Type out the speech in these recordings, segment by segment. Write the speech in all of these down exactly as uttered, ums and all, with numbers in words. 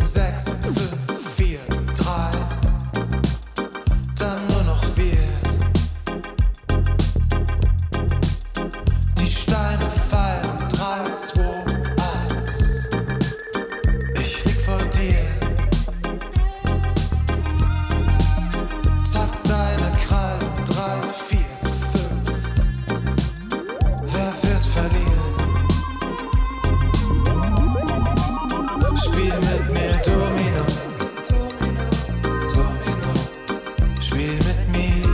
sechs, fünf, vier, drei, dann nur noch wir. Die Steine fallen, drei, zwei, eins. Ich lieg vor dir. Zack, deine Krallen, drei, vier, fünf. Wer wird verlieren? Spiel mit mir Domino, Domino, spiel mit mir.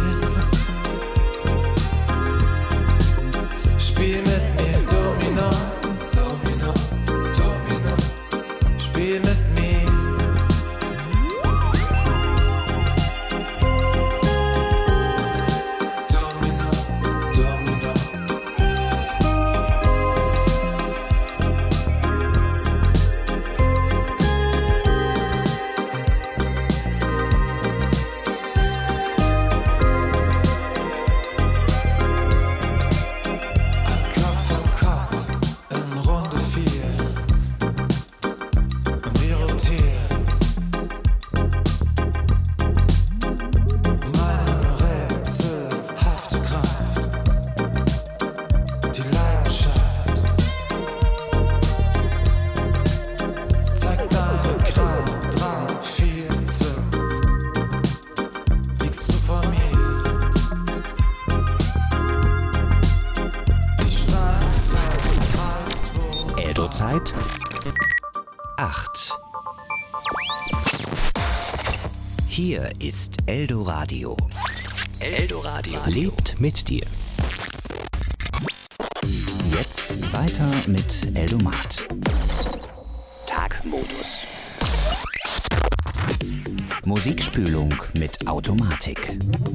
Spiel mit mir Domino, Domino, Domino, spiel mit mir. Domino, Domino. Kopf an Kopf in Runde vier und wir rotieren. Meine rätselhafte Kraft, die Leidenschaft. Zeig deine Krallen, drei, vier, fünf. Liegst du vor mir? Die Steine fallen, drei, zwei. Eldo-Zeit acht. Hier ist Eldoradio. Eldoradio lebt mit dir. Jetzt weiter mit Eldomat. Tagmodus. Musikspülung mit Automatik.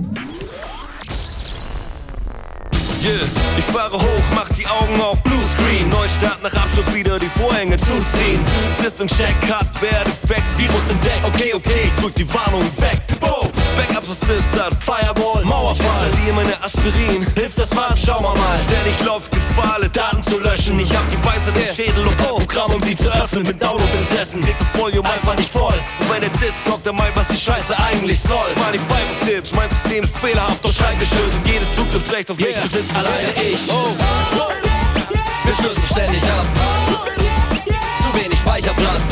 Yeah, ich fahre hoch, mach die Augen auf Bluescreen. Neustart nach Abschluss wieder die Vorhänge zuziehen. System check, Cut, wer defekt, Virus entdeckt. Okay, okay, ich drück die Warnung weg. Boom, Backups Assist, Firewall, Mauerfall. Ich installiere meine Aspirin, hilft das was? Schau mal mal. Ständig läuft Gefahr, alle Daten zu löschen. Ich hab die Weisheit im Schädel und oh, Programm, um sie zu öffnen, mit Auto besessen. Krieg das Volume einfach nicht voll. Und wenn der Disc der meint, was die Scheiße eigentlich soll. Money five of Tipps, mein System ist fehlerhaft, doch schreibgeschützt. Jedes Zugriffsrecht auf mich besitzt alleine ich. Oh. Wir stürzen ständig ab. Zu wenig Speicherplatz.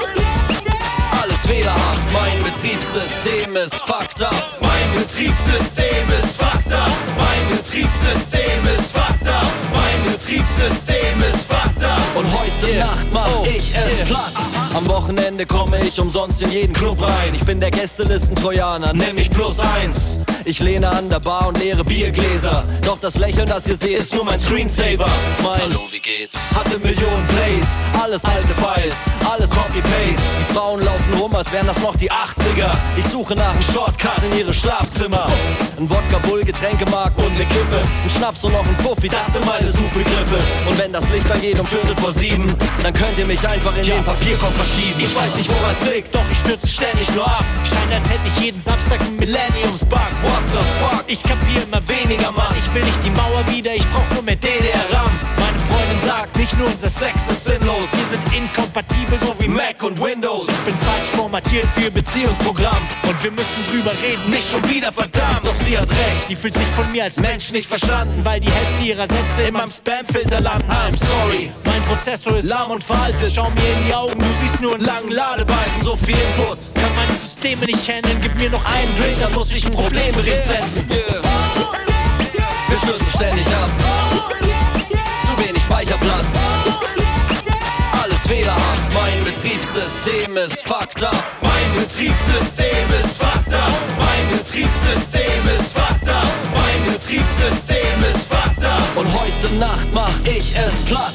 Alles fehlerhaft. Mein Betriebssystem ist fucked up. Mein Betriebssystem ist fucked up. Mein Betriebssystem ist fucked up. Mein Betriebssystem ist fucked up. Und heute yeah. Nacht mach oh. ich es yeah. platt. Am Wochenende komme ich umsonst in jeden Club rein. Ich bin der Gästelisten-Trojaner, nenn mich plus eins. Ich lehne an der Bar und leere Biergläser. Doch das Lächeln, das ihr seht, ist nur mein Screensaver. Mein Hallo, wie geht's? Hatte Millionen Plays, alles alte Files, alles Copy-Paste. Die Frauen laufen rum, als wären das noch die achtziger. Ich suche nach einem Shortcut in ihre Schlafzimmer. Ein Wodka Bull, Getränkemarkt und ne Kippe. Ein Schnaps und noch ein Fuffi, das sind meine Suchbegriffe. Und wenn das Licht angeht um Viertel vor sieben, dann könnt ihr mich einfach in ja. den Papierkorb verschieben. Ich weiß nicht, woran's liegt, doch ich stürze ständig nur ab. Scheint, als hätte ich jeden Samstag einen Millenniums-Bug. What the fuck? Ich kapier immer weniger, Mann. Ich will nicht die Mauer wieder, ich brauch nur mehr D D R-RAM. Meine Freundin sagt, nicht nur unser Sex ist sinnlos. Wir sind inkompatibel, so wie Mac und Windows. Ich bin falsch formatiert für ihr Beziehungsprogramm. Und wir müssen drüber reden, nicht schon wieder, verdammt. Doch sie hat recht, sie fühlt sich von mir als Mensch nicht verstanden, weil die Hälfte ihrer Sätze in meinem Spamfilter landen. I'm sorry, mein Prozessor ist lahm und veraltet. Schau mir in die Augen, du siehst nur einen langen Ladebalken. So viel Input, kann meine Systeme nicht handeln. Gib mir noch einen Drink, dann muss ich ein Problembericht senden. Yeah. Wir stürzen ständig ab. Zu wenig Speicherplatz. Alles fehlerhaft, mein Betriebssystem ist fucked up. Mein Betriebssystem ist fucked up. Mein Betriebssystem ist fucked up. Mein Betriebssystem ist fucked up. Und heute Nacht mach ich es platt.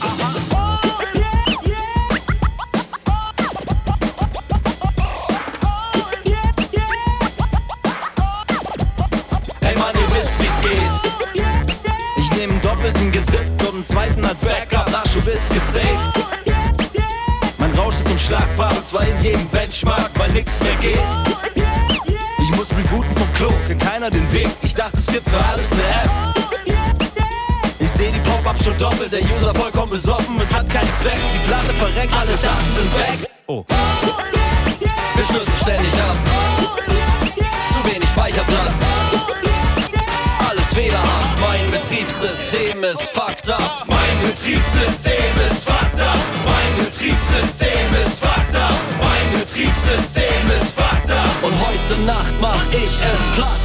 Hey Mann, ihr wisst wie's geht. Ich nehm einen doppelten gesippt und einen zweiten als Backup. Nachschub ist gesaved. Mein Rausch ist unschlagbar, und zwar in jedem Benchmark, weil nix mehr geht. Ich muss rebooten vom Klo, kennt keiner den Weg. Ich dachte, es gibt für alles eine App. Ich seh die Pop-Ups schon doppelt, der User vollkommen besoffen. Es hat keinen Zweck, die Platte verreckt, alle Daten sind weg. Oh. wir stürzen ständig ab. Zu wenig Speicherplatz, alles fehlerhaft. Mein Betriebssystem ist fucked up. Mein Betriebssystem ist fucked up. Mein Betriebssystem ist fucked up. Mein Betriebssystem ist fucked up. Und heute Nacht mach ich es platt.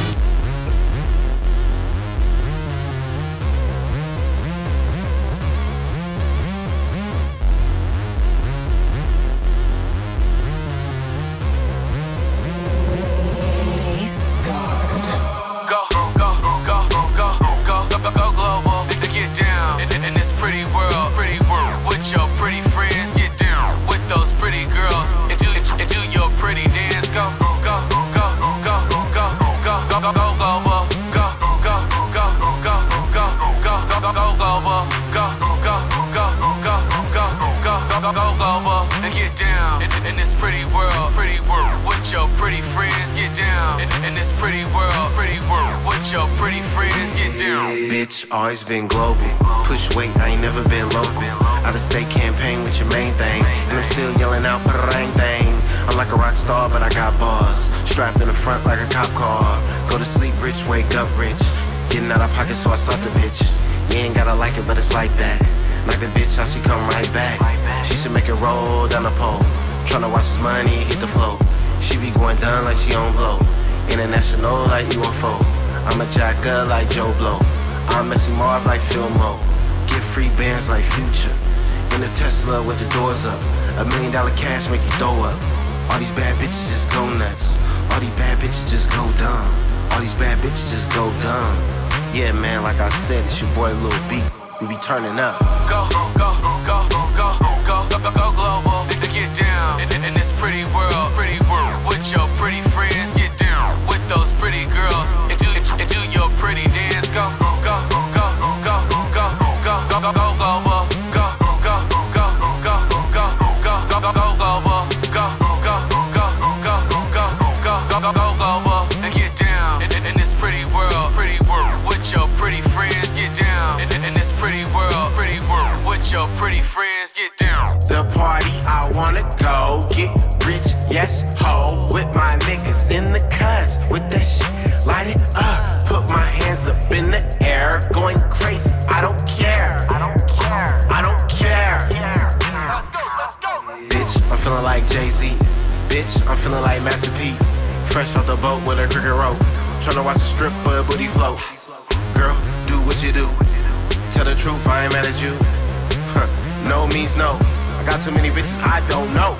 Always been global, push weight, I ain't never been local. Out of state campaign with your main thing, and I'm still yelling out parang thing. I'm like a rock star, but I got bars, strapped in the front like a cop car. Go to sleep rich, wake up rich, getting out of pocket so I suck the bitch. You ain't gotta like it, but it's like that. Like the bitch, how she come right back. She should make it roll down the pole, tryna watch his money hit the flow. She be going down like she on blow, international like U F O. I'm a jacker like Joe Blow. I'm Messy Marv like Phil Mo. Get free bands like Future. In a Tesla with the doors up. A million dollar cash make you throw up. All these bad bitches just go nuts. All these bad bitches just go dumb. All these bad bitches just go dumb. Yeah, man, like I said, it's your boy Lil B. We be turning up. Go, go, go, go, go, go, go, go global. Get down in, in this pretty world, pretty world. With your pretty friends, get down with those pretty girls and do and do your pretty dance. Go, go, go, go, go, go, go, go, go, go global. Go, go, go, go, go, go, go, go, go global. Go, go, go, go, go, go, go, go, go global. And get down in, in this pretty world, pretty world. With your pretty friends, get down in, in this pretty world, pretty world. With your pretty friends, get down. The party I wanna go, get rich, yes, ho. With my niggas in the cuts, with that shit, light it up. Put my hands up in the air, going crazy, I don't care. I don't care. I don't care. Let's go, let's go. Bitch, I'm feeling like Jay-Z. Bitch, I'm feeling like Master P. Fresh off the boat with a cricket rope. Tryna watch a stripper booty float. Girl, do what you do. Tell the truth, I ain't mad at you. Huh. No means no. I got too many bitches I don't know.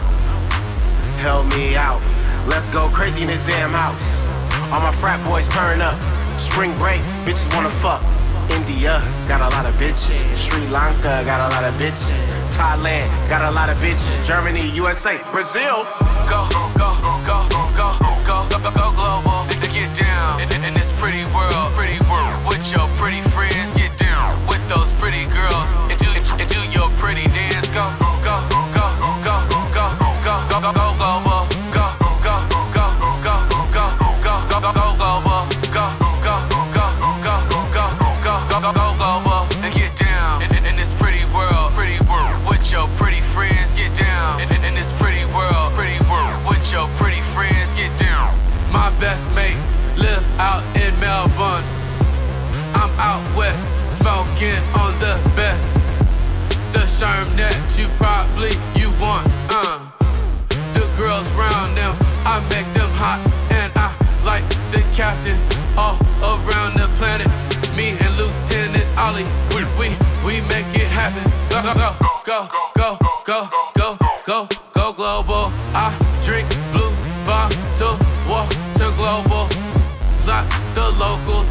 Help me out. Let's go crazy in this damn house. All my frat boys turn up. Spring break, bitches wanna fuck. India got a lot of bitches. Sri Lanka got a lot of bitches. Thailand got a lot of bitches. Germany, U S A, Brazil. Go, go, go, go, go, go, go, go global. Get down in, in this pretty world, pretty world. With your pretty friends, get down with those pretty girls and do and do your pretty dance. Go, go, go, go, go, go, go, go, go global. Go, go, go, go, go, go, go, go, go global. Go, go, go, go, go, go, go, go, go global. And get down in, in this pretty world, pretty world. With your pretty friends, get down in, in this pretty world, pretty world. With your pretty friends, get down. My best mates live out in Melbourne. I'm out west, smoking on the best. The sherm that you probably you want, uh. The girls round them, I make them hot, and I like the captain all around the planet. Me and Lieutenant Ollie, we we we make it happen. Go go go go go go go go global. I drink blue bottle water global, like the locals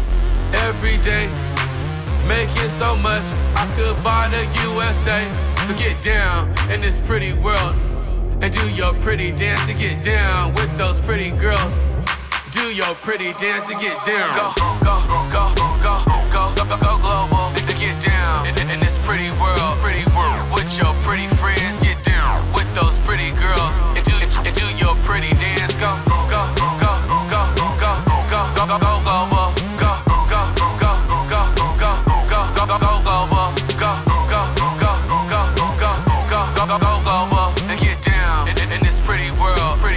every day. Making so much, I could buy the U S A. So get down in this pretty world and do your pretty dance to get down with those pretty girls. Do your pretty dance to get down. Go, go, go, go, go, go, go, go global to get down in, in this pretty world, pretty world. With your pretty friends, get down with those pretty girls and do and do your pretty dance. Go, go, go, go, go, go, go, go, go, go global. Go, go, go, go, go, go, go, go, go, go global. Go, go, go, go, go, go, go, go, go global to get down in, in this pretty world.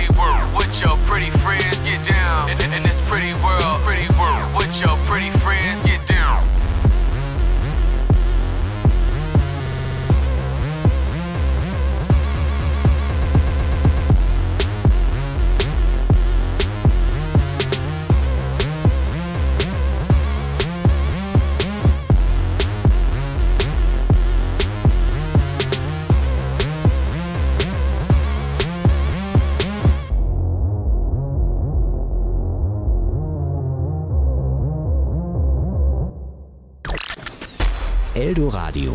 Eldoradio.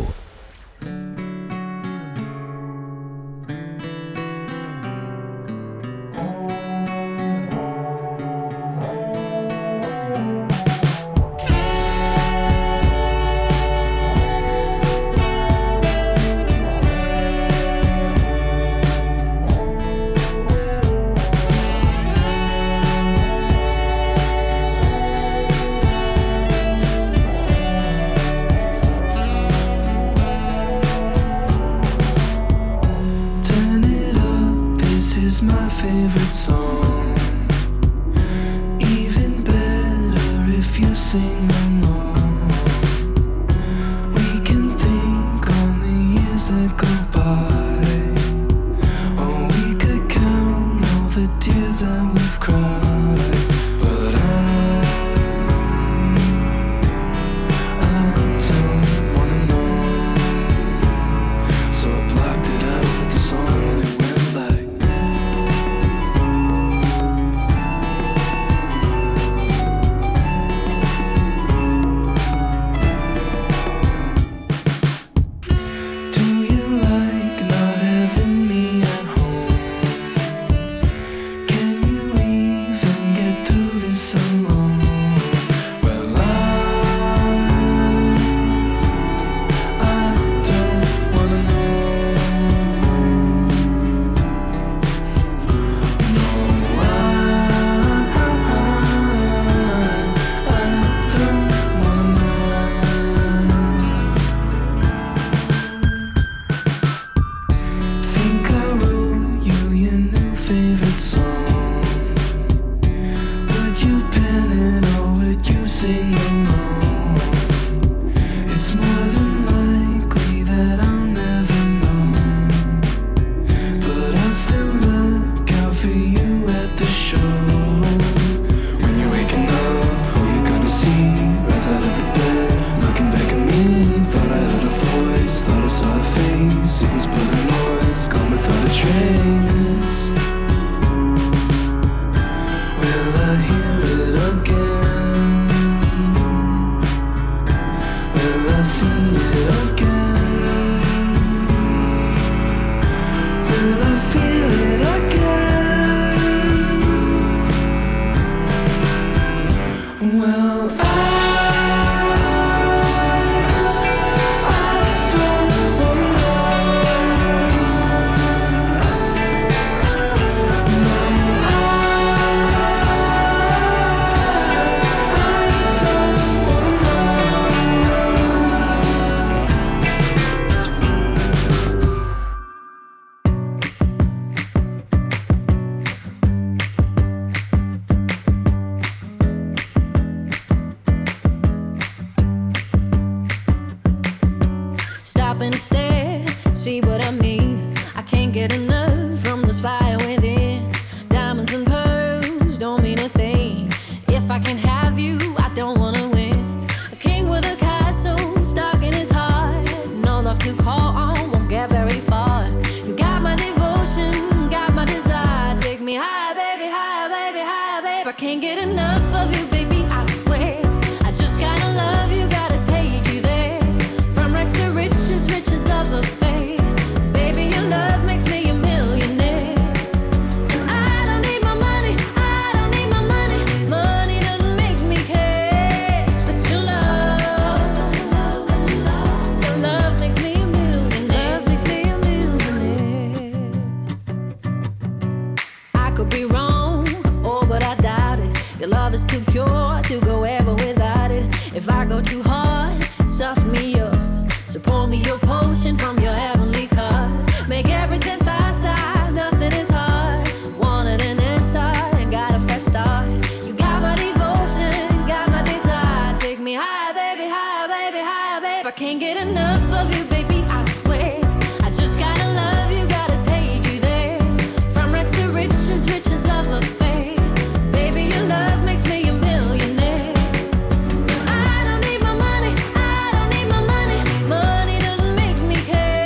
Money doesn't make me care.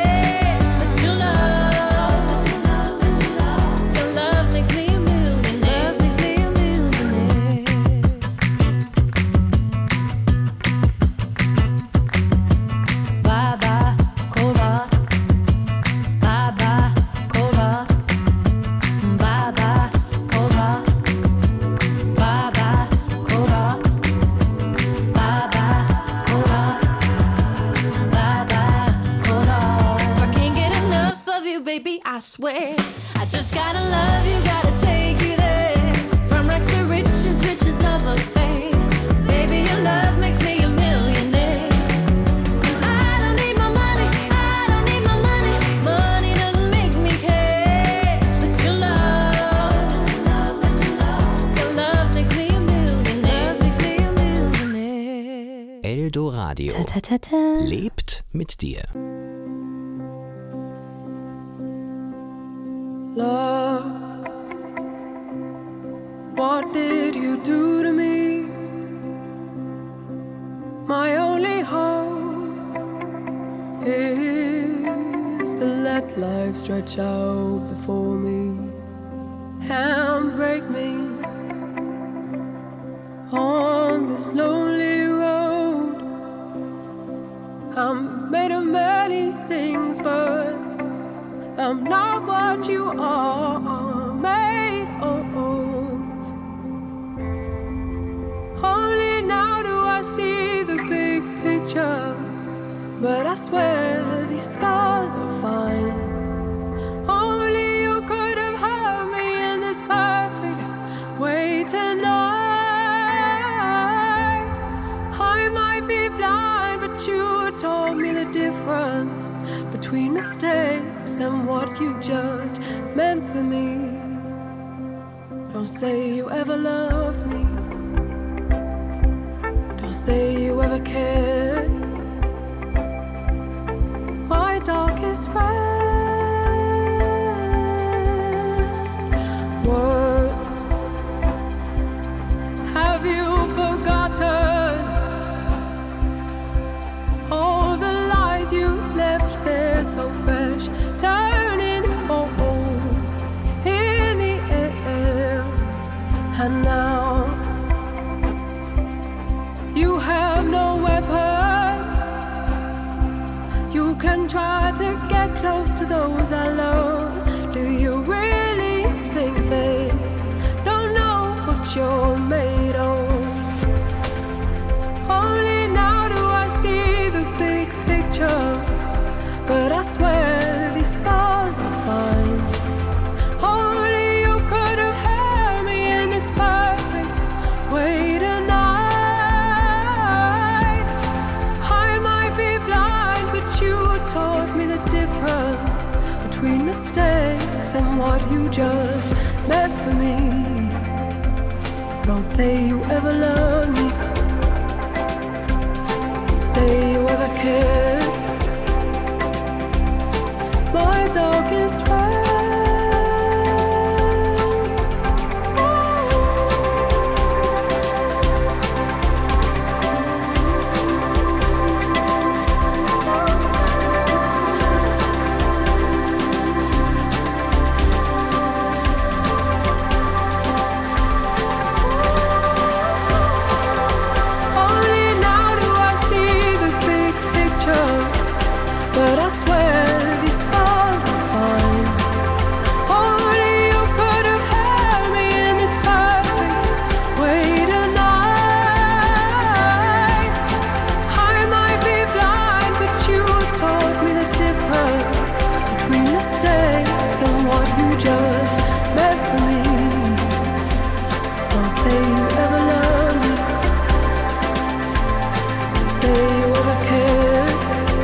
swear. I just gotta love you, gotta take you there. From rags to riches, riches never fade. Baby, your love makes me a millionaire. And I don't need my money, I don't need my money. Money doesn't make me care. But your love, your love, your love, your love makes me a millionaire. Makes me a millionaire. Eldoradio Ta, ta, ta, ta. lebt mit dir. Love, what did you do to me? My only hope is to let life stretch out before me and break me on this lonely road. I'm made of many things, but I'm not what you are made of. Only now do I see the big picture, but I swear these scars are fine. Only you could have hurt me in this perfect way tonight. I might be blind, but you taught me the difference between mistakes and what you just meant for me. Don't say you ever loved me. Don't say you ever cared. My darkest friend. Words. Have you forgotten all the lies you left there so fresh, turning old in the air? And now you have no weapons. You can try to get close to those I love. Do you really think they don't know what you're made of? Only now do I see the big picture, but I swear these scars are fine. Only you could have held me in this perfect way tonight. I might be blind, but you taught me the difference between mistakes and what you just meant for me. So don't say you ever loved me. Don't say you ever cared. My darkest friend. Only now do I see the big picture, but I swear these scars are fine. Only you could have held me in this perfect way tonight. I might be blind, but you taught me the difference between mistakes and what you just meant for me. So don't say you ever loved me. Don't say you ever cared.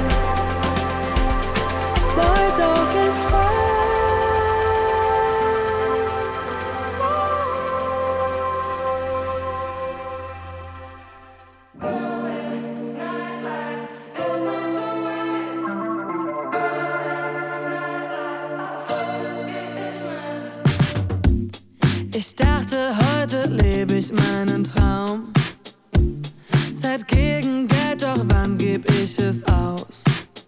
My darkest friend. Ich dachte, heute lebe ich meinen Traum. Zeit gegen Geld, doch wann geb ich es aus?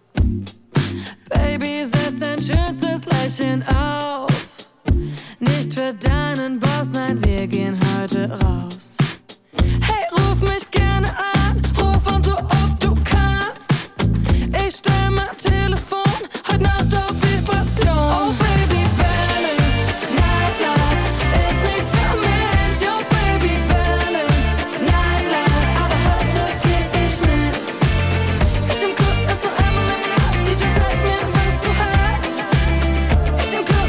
Baby, setz dein schönstes Lächeln auf. Nicht für deinen Boss, nein, wir gehen heute raus. Hey, ruf mich gerne an, ruf an so oft du kannst. Ich stell mein Telefon heute Nacht auf Vibration. Oh Baby, Berlin, Nightlife ist nichts für mich. Oh Baby, Berlin, Nightlife, aber heute geh ich mit. Ich im Club ist nur einmal im Jahr, D J zeig mir, was du hast. Ich im Club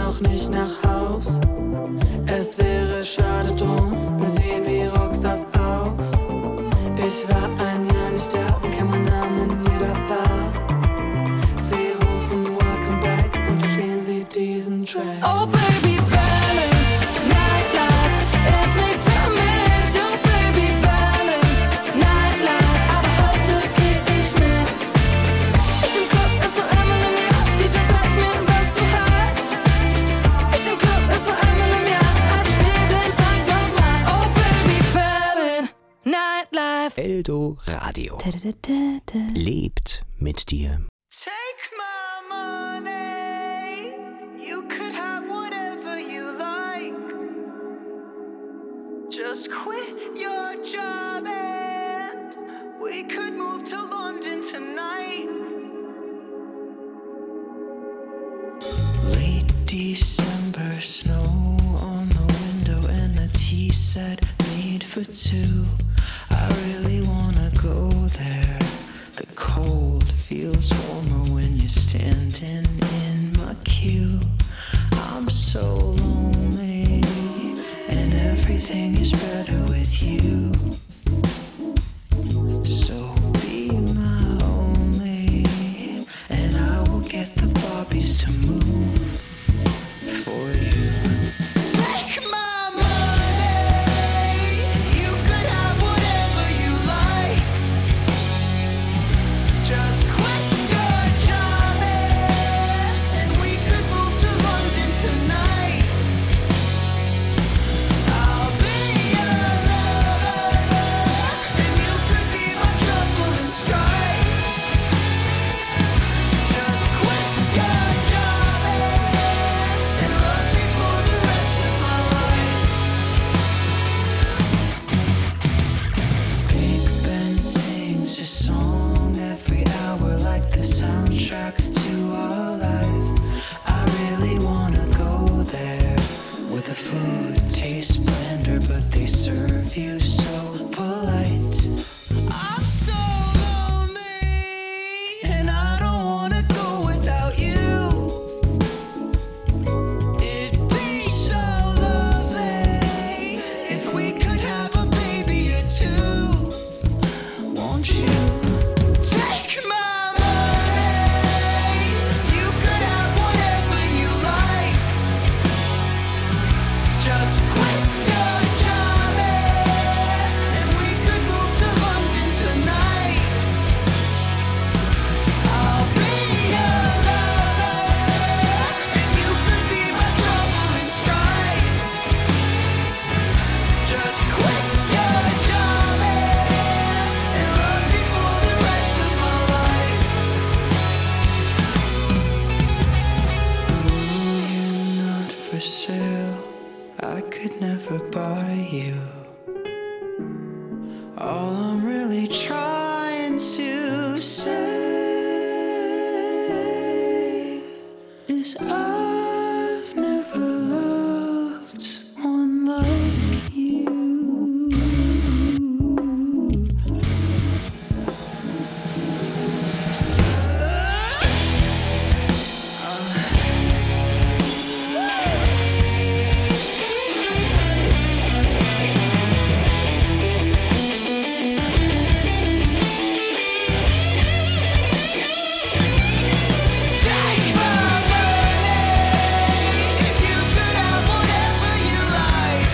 noch nicht nach Haus. Es wäre schade drum, wir sehen wie Rockstars aus. Ich war ein Jahr nicht da, sie kennen meinen Namen in jeder Bar. Sie rufen Welcome Back und dann spielen sie diesen Track. Oh Baby Berlin, Nightlife ist nichts für mich. Oh Baby Berlin, Nightlife, aber heute geh ich mit. Ich im Club, ist nur einmal im Jahr, D J zeig mir, was du hast. Ich im Club, ist nur einmal im Jahr, also spiel den Song nochmal. Oh Baby Berlin, Nightlife. Eldo Radio. Lebt mit dir. Take my money. You could have whatever you like. Just quit your job and we could move to London tonight. Late December, snow on the window and a tea set made for two. I really wanna go there. The cold feels warmer when you're standing in my queue. I'm so lonely, and everything is better with you. So be my only, and I will get the Barbies to move for you. Take my money. You could have whatever you like. Just quit your job and we could move to London tonight. I'll be your lover and you could be my trouble and strife. Just quit your job and love me for the rest of my life. Big Ben sings a song every hour like the soundtrack to our life. I really wanna go there where the food tastes blender but they serve you so polite. I'm so lonely and I don't wanna go without you. It'd be so lovely if we could have a baby or two. Won't you? Take my money. You could have whatever you like. Just quit your job and we could move to London tonight. I'll be your lover and you could be my trouble and strife. Just quit your job and love me for the rest of my life. Ooh, you're not for sale. I could never buy you. All I'm really trying to say is I've never loved one like you. Take my money. You could have whatever you like.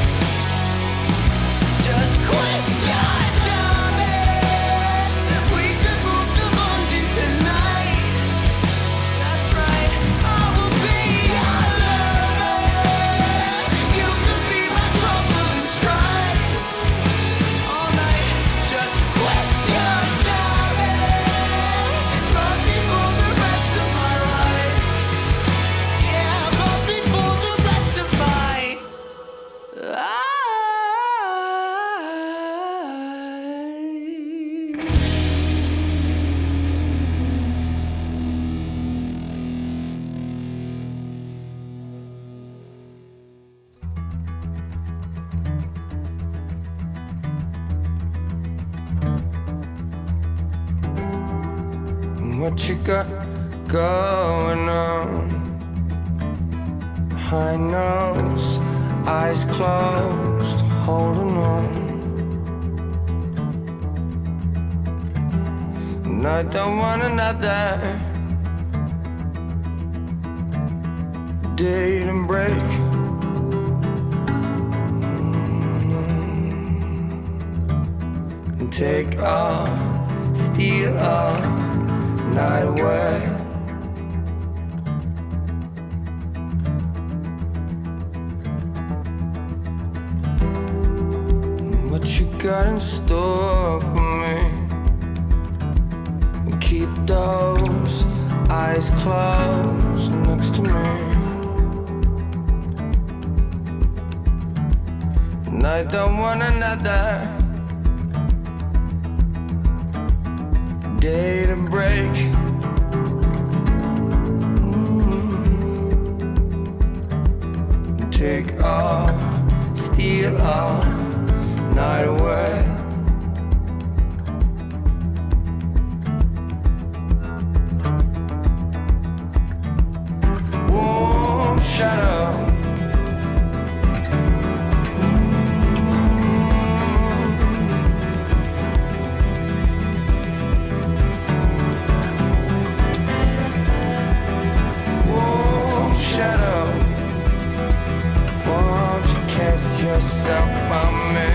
Just quit your job and we could move to London tonight. That's right, I will be your lover. You could be my trouble and strife. All night, just quit your job and love me for the rest of my life. Yeah, love me for the rest of my life. What you got going on? high nose, eyes closed, holding on. And I don't want another date and break. Mm-hmm. And take all, steal all night away. What you got in store for me? Keep those eyes closed next to me. And I don't want another day to break. Mm-hmm. Take all, steal all night away. Warm shadow. Warm shadow. Won't you cast yourself on me?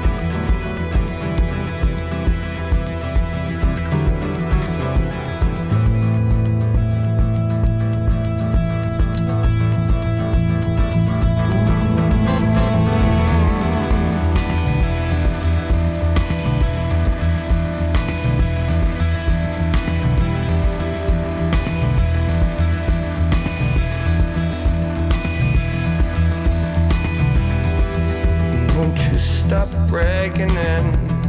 Stop breaking in.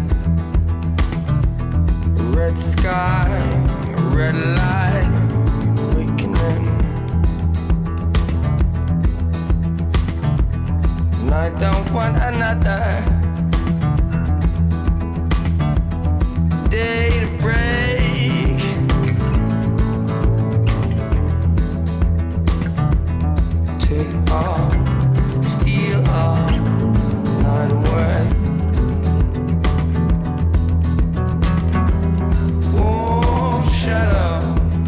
Red sky, red light, awakening. And I don't want another day to break. Take all, steal all night away. Warm shadow.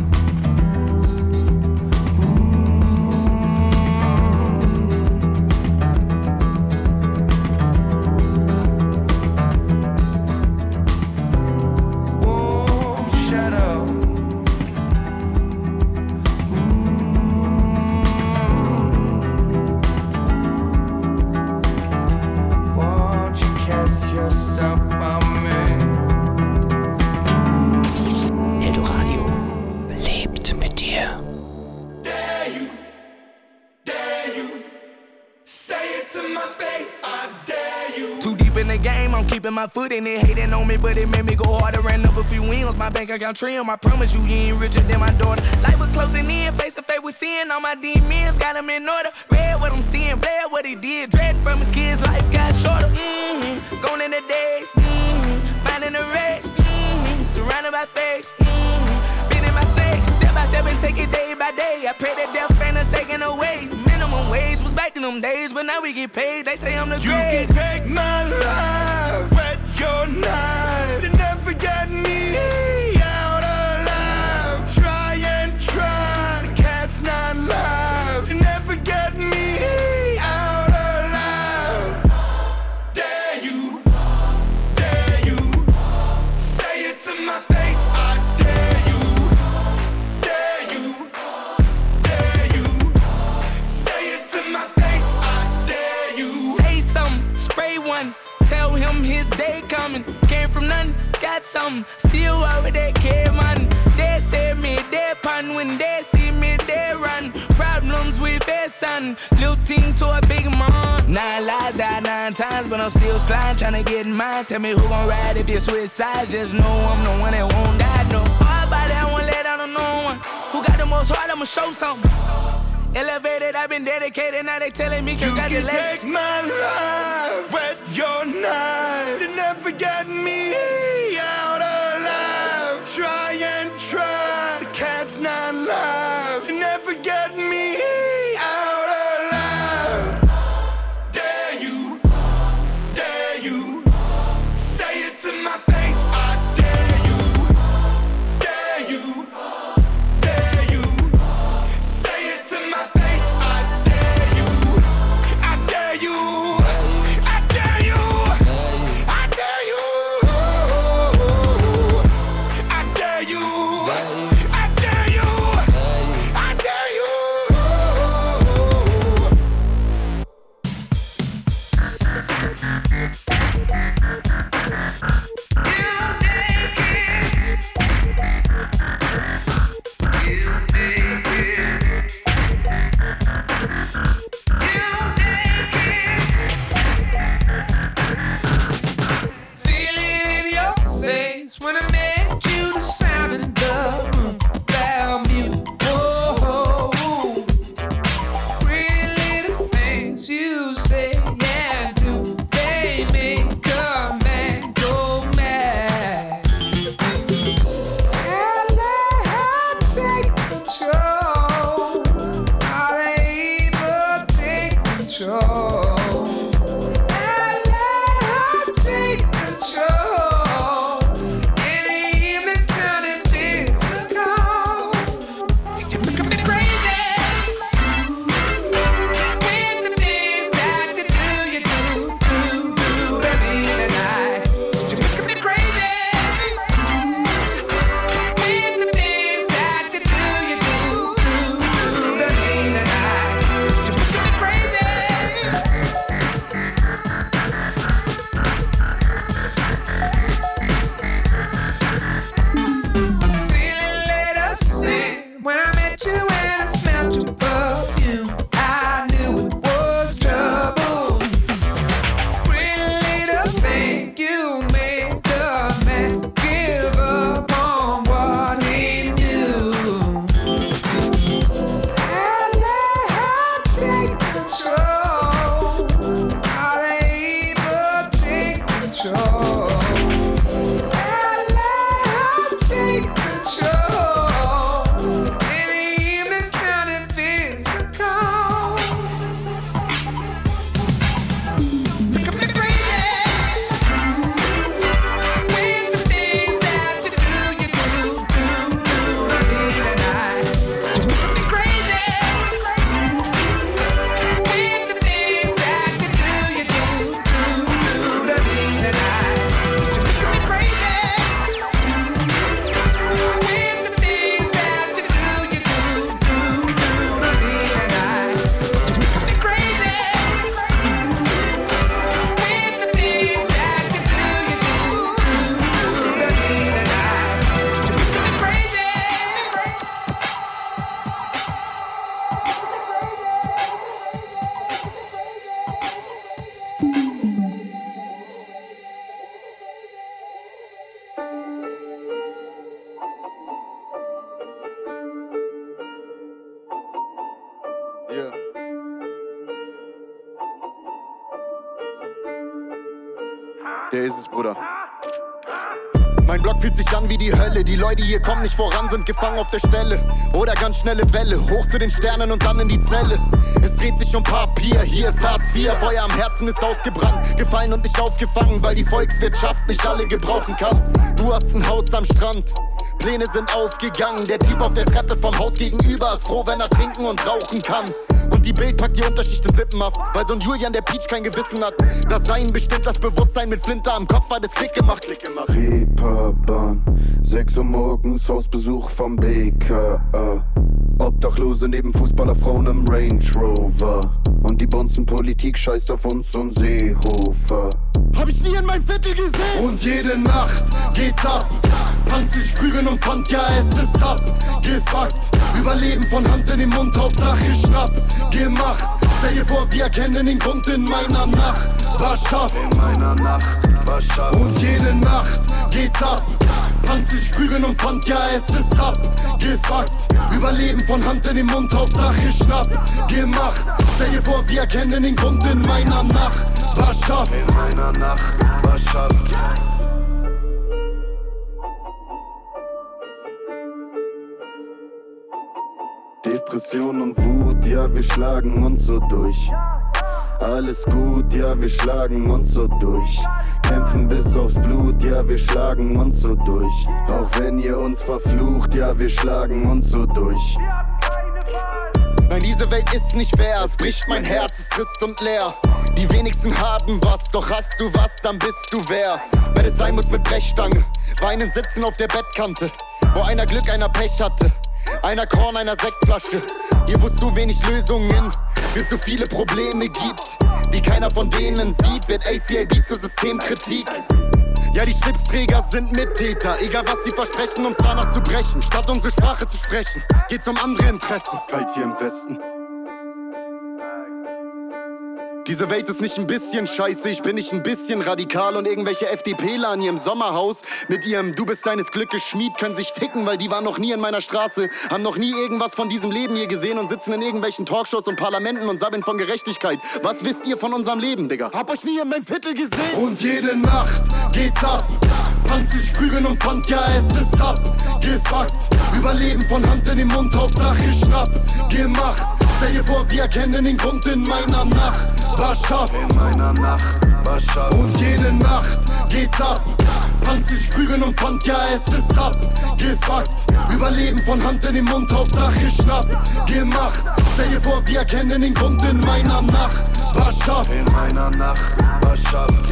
Mm. Warm shadow. Yourself on me. Eldoradio lebt mit dir. Dare you, dare you, say it to my face, I dare you. Too deep in the game, I'm keeping my foot in it. Hating on me, but it made me go harder. Ran up a few wins, my bank account trim. I promise you, he ain't richer than my daughter. Life was closing in, face to face with sin. All my demons got him in order. Read what I'm seeing, bled what he did. Dread from his kids, life got shorter. Mm-hmm. Gone in the days, mm-hmm. Minding the race, mm-hmm. Surrounded by fakes, mm-hmm. Beating my snakes, step by step and take it day by day. I pray that death ain't us taken away. Minimum wage was back in them days, but now we get paid. They say I'm the You great. can take my life, wet your knife, and never get me out alive. Try and try, the cat's not live. You never get me out alive. Dare you, dare you, say it to my face, I dare you. Dare you, dare you, say it to my face, I dare you. Say something, spray one. Tell him his day coming. Came from nothing, got something. Still over that care, man. They say me, they pun. When they see me, they run. Problems with their son. Little team to a big man. Nine lives, died nine times, but I'm still sliding, trying to get in mine. Tell me who gon' ride if you switch sides. Just know I'm the one that won't die, no. Hard body, I won't let down on no one. Who got the most heart, I'ma show something. Elevated, I've been dedicated, now they telling me congratulations. You can take my life, wet your knife, and never get me out alive. Try and try, the cat's not live, you never get me out alive. control. I let her take control. In the evening, sounding physical. You become me crazy with the things that you do, you do, do, do to me tonight. You become me crazy with the things that you do, you do, do, do to me tonight. You become me crazy. Feeling later sick when I met you and I smelled your perfume. I knew it was trouble. Really to think you made the man give up on what he knew. I let her take control. I let her take control. I let her take control. In the evening, sounding physical. Become me crazy with the things that you do, you do, do, do to me tonight. Become me crazy with the things that you do, you do, do, do to me tonight. Become me crazy with the things that you do, you do, do, do to me tonight. Become me crazy with the things that you do, you do, do, do to me tonight. Become me crazy. Yeah. Der ist es, Bruder. Mein Block fühlt sich an wie die Hölle. Die Leute hier kommen nicht voran, sind gefangen auf der Stelle. Oder ganz schnelle Welle, hoch zu den Sternen und dann in die Zelle. Es dreht sich um Papier, hier ist Hartz vier. Feuer am Herzen ist ausgebrannt, gefallen und nicht aufgefangen, weil die Volkswirtschaft nicht alle gebrauchen kann. Du hast ein Haus am Strand, Pläne sind aufgegangen. Der Typ auf der Treppe vom Haus gegenüber ist froh, wenn er trinken und rauchen kann. Und die Bild packt die Unterschicht in Sippenhaft, weil so ein Julian, der Peach kein Gewissen hat. Das Sein bestimmt das Bewusstsein, mit Flinte am Kopf hat es Klick gemacht. Klick gemacht. Reeperbahn, sechs Uhr morgens, Hausbesuch vom B K A. Obdachlose neben Fußballerfrauen im Range Rover. Und die Bonzenpolitik scheißt auf uns und Seehofer. Hab ich nie in meinem Viertel gesehen. Und jede Nacht geht's ab. Punks sich prügeln und Pfand, ja es ist ab. Gefuckt, Überleben von Hand in den Mund, Hauptsache Schnapp. Gemacht, stell dir vor, sie erkennen den Grund in meiner Nachbarschaft. In meiner Nachbarschaft. Und jede Nacht geht's ab. Punks sich prügeln und Pfand, ja es ist ab. Gefuckt, Überleben von Hand in den Mund, Hauptsache Schnapp. Gemacht, stell dir vor, sie erkennen den Grund in meiner Nachbarschaft. In meiner Nachbarschaft. Depression und Wut, ja wir schlagen uns so durch. Alles gut, ja wir schlagen uns so durch. Kämpfen bis aufs Blut, ja wir schlagen uns so durch. Auch wenn ihr uns verflucht, ja wir schlagen uns so durch. Nein, diese Welt ist nicht fair, es bricht mein Herz, ist trist und leer. Die wenigsten haben was, doch hast du was, dann bist du wer. Wenn es sein muss mit Brechstange, weinend sitzen auf der Bettkante. Wo einer Glück, einer Pech hatte, einer Korn, einer Sektflasche. Hier wo es zu wenig Lösungen für zu viele Probleme gibt, die keiner von denen sieht, wird A C A B zur Systemkritik. Ja, die Schlipsträger sind Mittäter, egal was sie versprechen, uns danach zu brechen. Statt unsere Sprache zu sprechen, geht's um andere Interessen. Kalt hier im Westen. Diese Welt ist nicht ein bisschen scheiße, ich bin nicht ein bisschen radikal. Und irgendwelche FDPler in ihrem Sommerhaus mit ihrem Du bist deines Glückes Schmied können sich ficken, weil die waren noch nie in meiner Straße, haben noch nie irgendwas von diesem Leben hier gesehen und sitzen in irgendwelchen Talkshows und Parlamenten und sabbeln von Gerechtigkeit. Was wisst ihr von unserem Leben, Digga? Hab euch nie in meinem Viertel gesehen. Und jede Nacht geht's ab. Punks sich prügeln und Pfand, ja es ist ab. Gefuckt, Überleben von Hand in den Mund, Hauptsache Schnapp. Gemacht, Stell dir vor, sie erkennen den Grund in meiner Nachbarschaft. In meiner Nachbarschaft. Und jede Nacht geht's ab. Punks sich prügeln und Pfand, ja es ist ab. Gefuckt, Überleben von Hand in den Mund, Hauptsache schnapp. Gemacht, stell dir vor, sie erkennen den Grund in meiner Nachbarschaft. In meiner Nachbarschaft.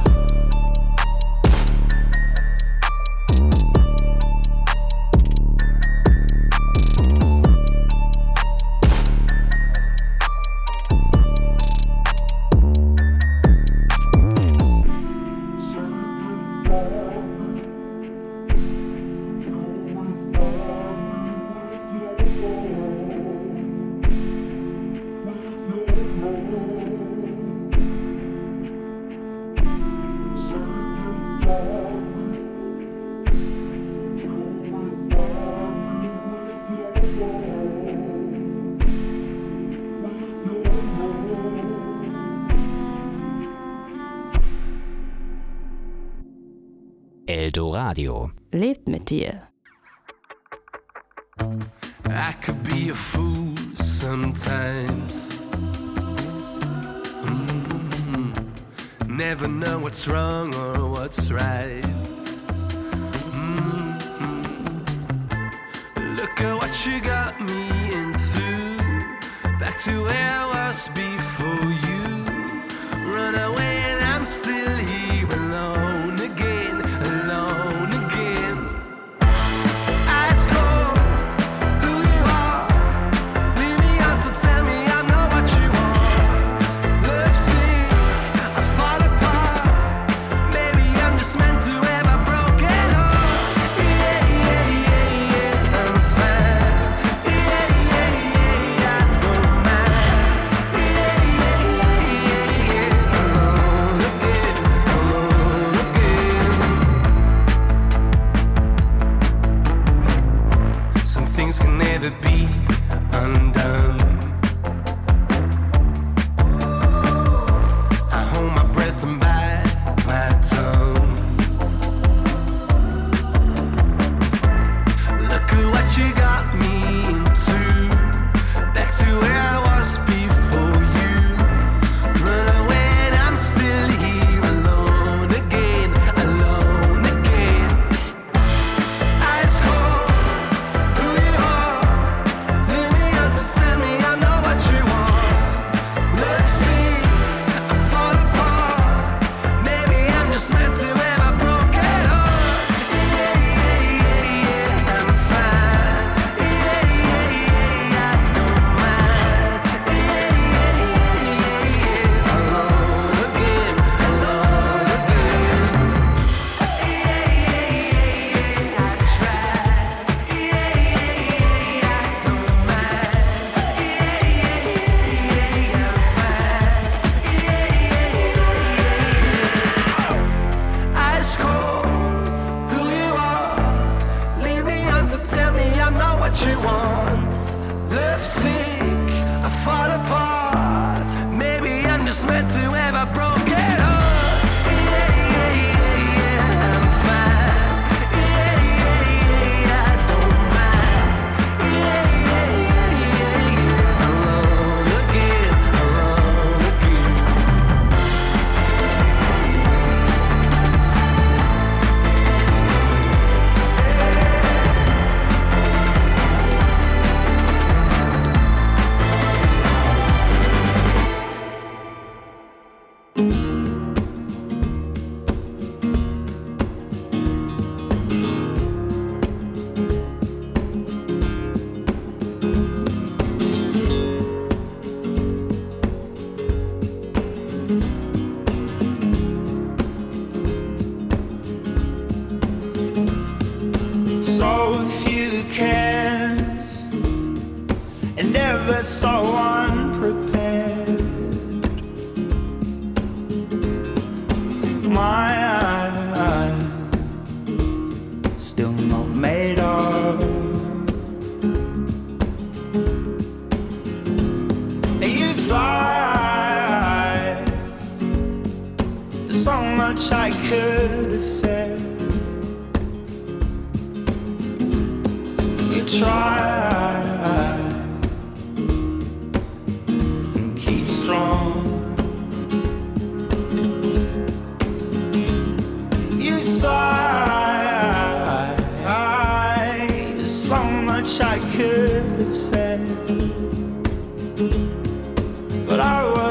Eldoradio. Lebt mit dir. I could be a fool sometimes. Mm-hmm. Never know what's wrong or what's right. Mm-hmm. Look at what you got me into. Back to where I was before you. Run away and I'm still here alone again, alone again. Ice cold, who you are. Leave me out to tell me I'm not what you want. Love sick, I fall apart. Maybe I'm just meant to have a broken heart. Yeah, yeah, yeah, yeah, I'm fine. Yeah, yeah, yeah, I don't mind. Yeah, yeah, yeah, yeah, alone again, alone again. Some things can never be undone. I hold my breath and bite my tongue. Look at what you got me into. Back to where I was before you. Run away and I'm still here alone again, alone again. Ice cold, who you are. Leave me out to tell me I know what you want. Love sick, I fall apart. Maybe I'm just meant to have a broken heart. Yeah, yeah, yeah, yeah, I'm fine. Yeah, yeah, yeah, I don't mind. Yeah, yeah, yeah, yeah, alone again, alone again. Yeah, yeah, yeah, yeah, I tried. Yeah, yeah, yeah, I don't mind. Yeah, yeah, yeah, yeah, I'm fine. Yeah, yeah, yeah. Ice cold, who you are. Leave me on to tell me I'm not what you want. Love sick, I fall apart. Maybe I'm just meant to have a broken heart. Yeah, yeah, yeah, yeah, I'm fine. Yeah, yeah, yeah, I don't mind. Yeah, yeah, yeah, yeah, yeah, alone again, alone again. So few cares and never so unprepared. My eye still not made up. You sighed. There's so much I could have said. You tried,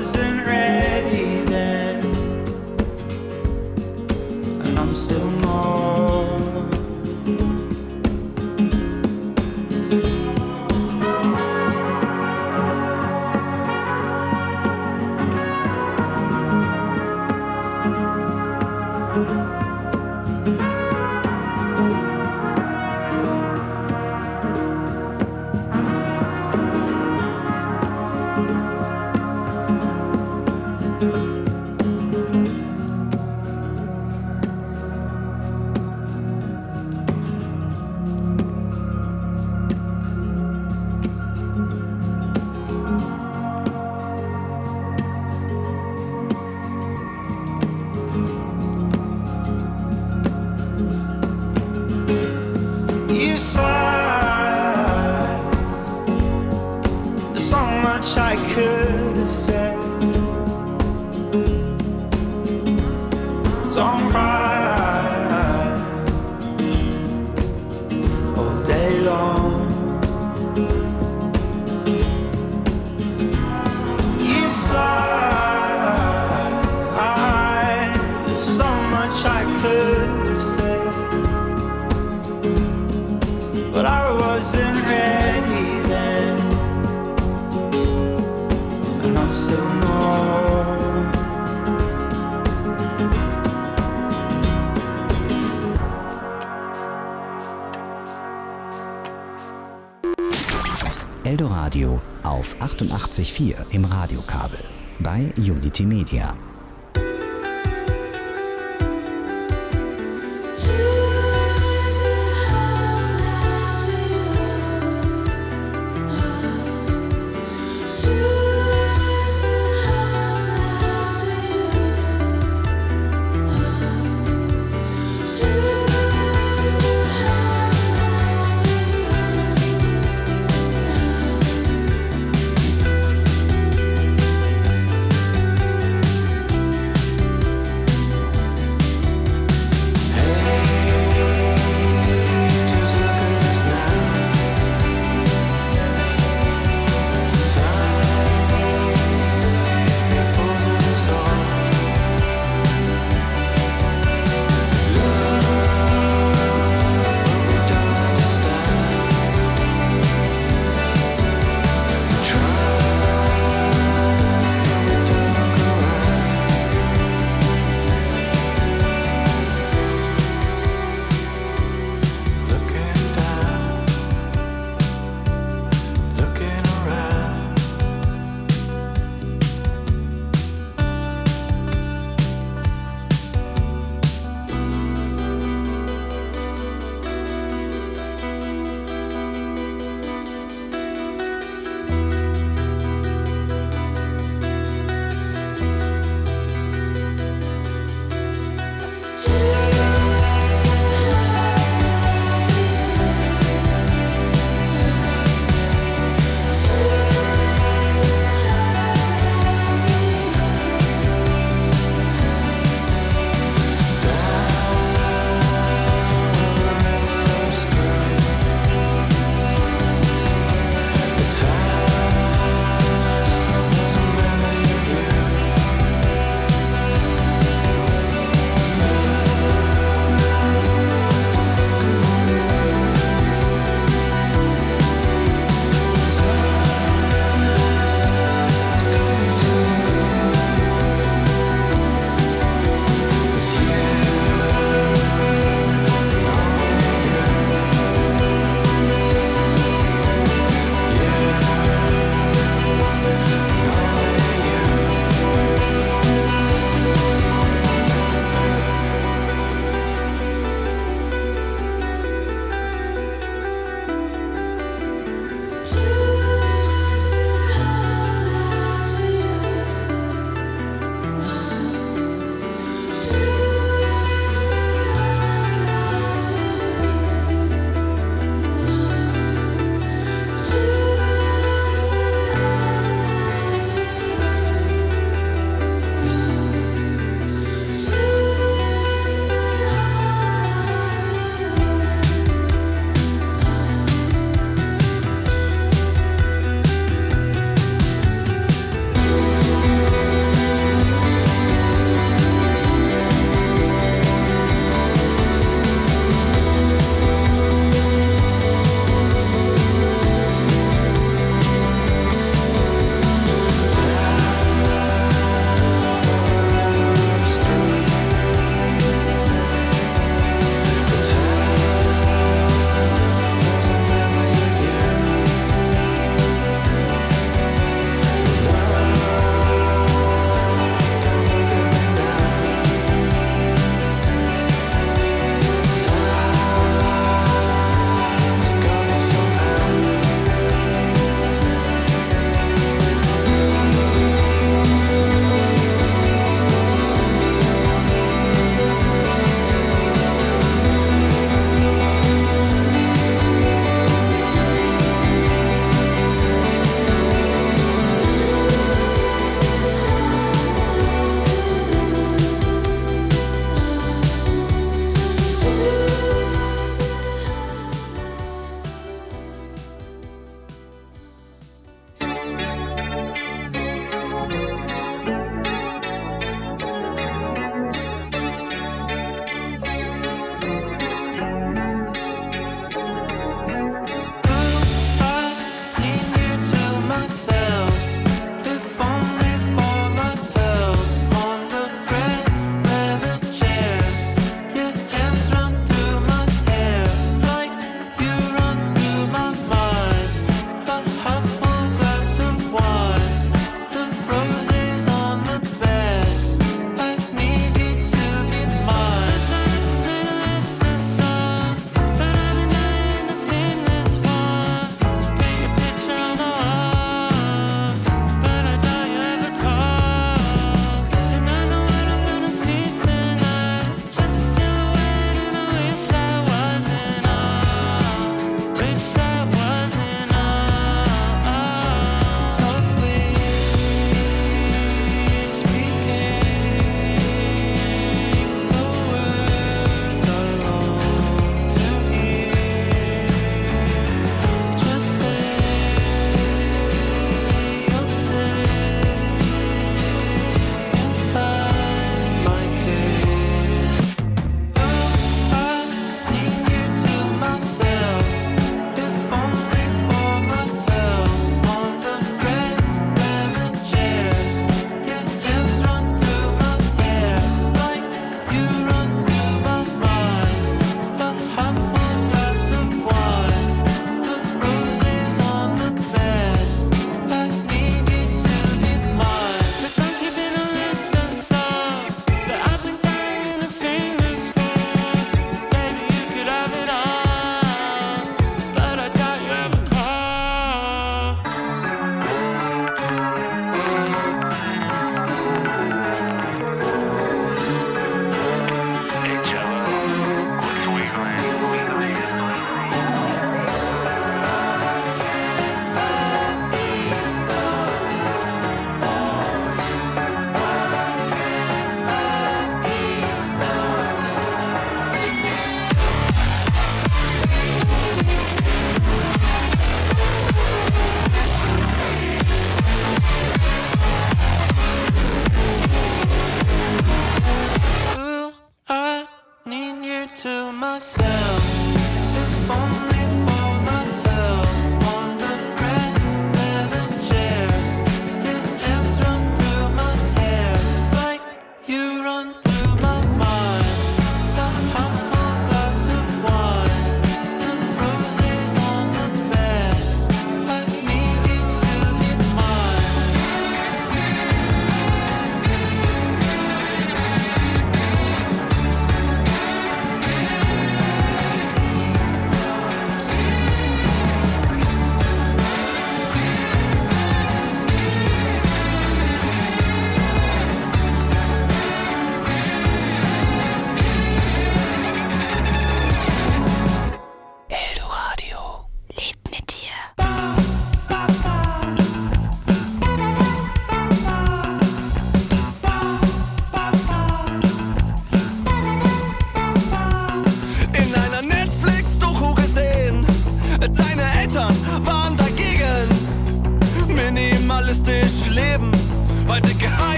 wasn't ready then, and I'm still not. You sighed. There's so much I could have said. Don't cry all day long. You sighed. There's so much I could have said, but I wasn't ready then, and I'm still not. Eldoradio auf achtundachtzig Komma vier im Radiokabel bei Unity Media.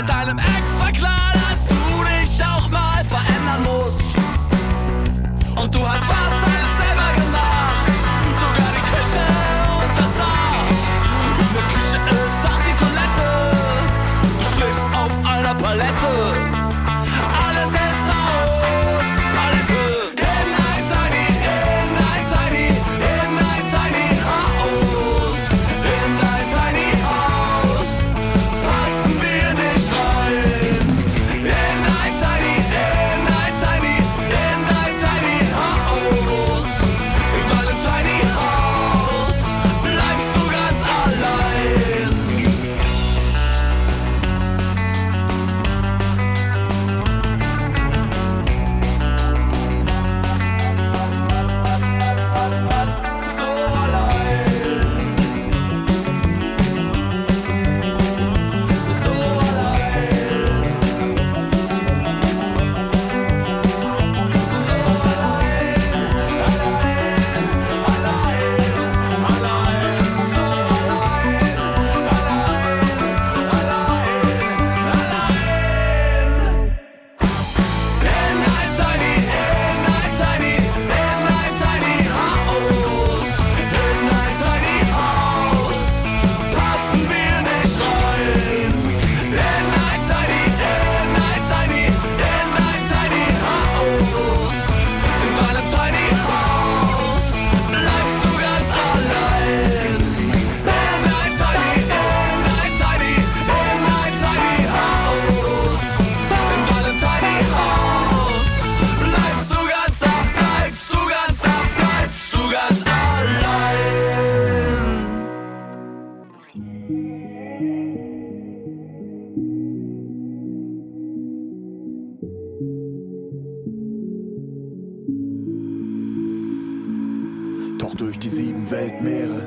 deinem Ex war klar, dass du dich auch mal verändern musst. Und du hast fast alles selber gemacht, sogar die Küche und das Dach. In der Küche ist auch die Toilette, du schläfst auf einer Palette. Alles ist aus Palette. In ein Tiny, in ein Tiny, in ein Tiny House. In ein Tiny House passen wir nicht rein. In ein Tiny, in ein Tiny, in ein Tiny House. In deinem Tiny House bleibst du ganz allein. So allein. So allein. So allein. Allein. Allein. Allein. So allein. Allein. Allein. Allein. In ein Tiny, in ein Tiny, in ein Tiny House. In ein Tiny House passen wir nicht rein. In ein Tiny, in ein Tiny, in ein Tiny House. In deinem Tiny House bleibst du ganz allein. In ein Tiny, in ein Tiny, in ein Tiny House. In deinem Tiny House bleibst du ganz ab, bleibst du ganz ab, bleibst du ganz allein. Doch durch die sieben Weltmeere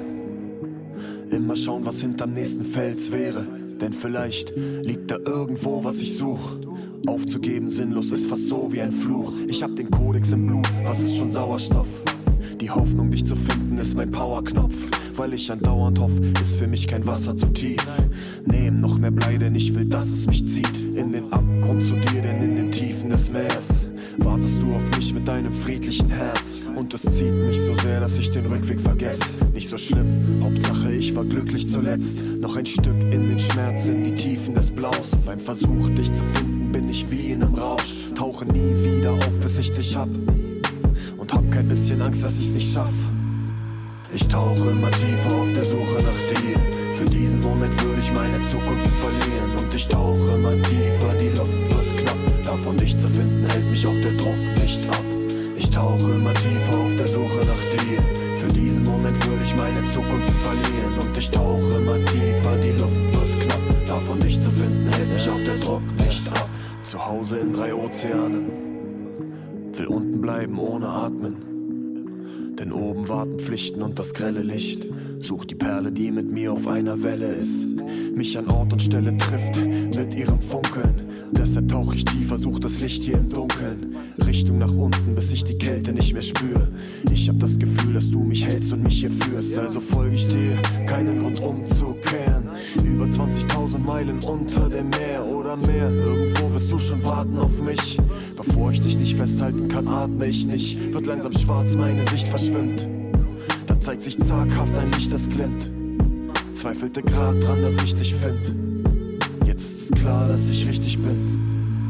immer schauen, was hinterm nächsten Fels wäre. Denn vielleicht liegt da irgendwo, was ich such. Aufzugeben sinnlos ist fast so wie ein Fluch. Ich hab den Kodex im Blut, was ist schon Sauerstoff? Die Hoffnung, dich zu finden, ist mein Powerknopf. Weil ich andauernd hoffe, ist für mich kein Wasser zu tief. Nehm noch mehr Blei, denn ich will, dass es mich zieht. In den Abgrund zu dir, denn in den Tiefen des Meers wartest du auf mich mit deinem friedlichen Herz. Und es zieht mich so sehr, dass ich den Rückweg vergesse. Nicht so schlimm, Hauptsache ich war glücklich zuletzt. Noch ein Stück in den Schmerz, in die Tiefen des Blaus. Beim Versuch, dich zu finden, bin ich wie in einem Rausch. Tauche nie wieder auf, bis ich dich hab. Und hab kein bisschen Angst, dass ich's nicht schaff. Ich tauche immer tiefer auf der Suche nach dir. Für diesen Moment würde ich meine Zukunft verlieren. Und ich tauche immer tiefer, die Luft wird knapp. Davon dich zu finden, hält mich auch der Druck nicht ab. Ich tauche immer tiefer auf der Suche nach dir. Für diesen Moment würde ich meine Zukunft verlieren. Und ich tauche immer tiefer, die Luft wird knapp. Davon dich zu finden, hält mich auch der Druck nicht ab. Zu Hause in drei Ozeanen, will unten bleiben ohne Atmen. Denn oben warten Pflichten und das grelle Licht. Such die Perle, die mit mir auf einer Welle ist. Mich an Ort und Stelle trifft mit ihrem Funkeln. Deshalb tauch ich tiefer, such das Licht hier im Dunkeln. Richtung nach unten, bis ich die Kälte nicht mehr spüre. Ich hab das Gefühl, dass du mich hältst und mich hier führst. Also folge ich dir, keinen Grund umzukehren. Über zwanzigtausend Meilen unter dem Meer oder mehr. Irgendwo wirst du schon warten auf mich. Bevor ich dich nicht festhalten kann, atme ich nicht. Wird langsam schwarz, meine Sicht verschwimmt. Da zeigt sich zaghaft ein Licht, das glimmt. Zweifelte grad dran, dass ich dich find. Jetzt ist es klar, dass ich richtig bin.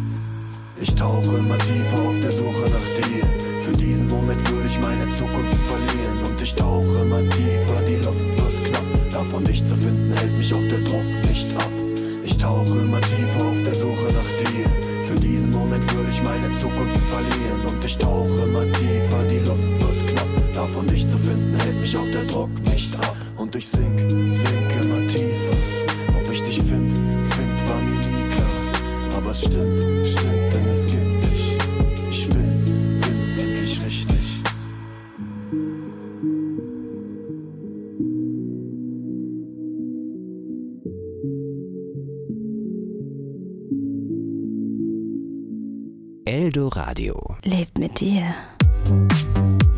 Ich tauche immer tiefer auf der Suche nach dir. Für diesen Moment würde ich meine Zukunft verlieren. Und ich tauche immer tiefer, die Luft wird knapp. Davon dich zu finden, hält mich auch der Druck nicht ab. Ich tauche immer tiefer auf der Suche nach dir. Für diesen Moment würde ich meine Zukunft verlieren. Und ich tauche immer tiefer, die Luft wird knapp. Davon dich zu finden, hält mich auch der Druck nicht ab. Und ich sink, sink immer tiefer. Ob ich dich find, find, war mir nie klar. Aber es stimmt, stimmt, denn es gibt dich. Ich bin, bin endlich richtig. Eldoradio lebt mit dir.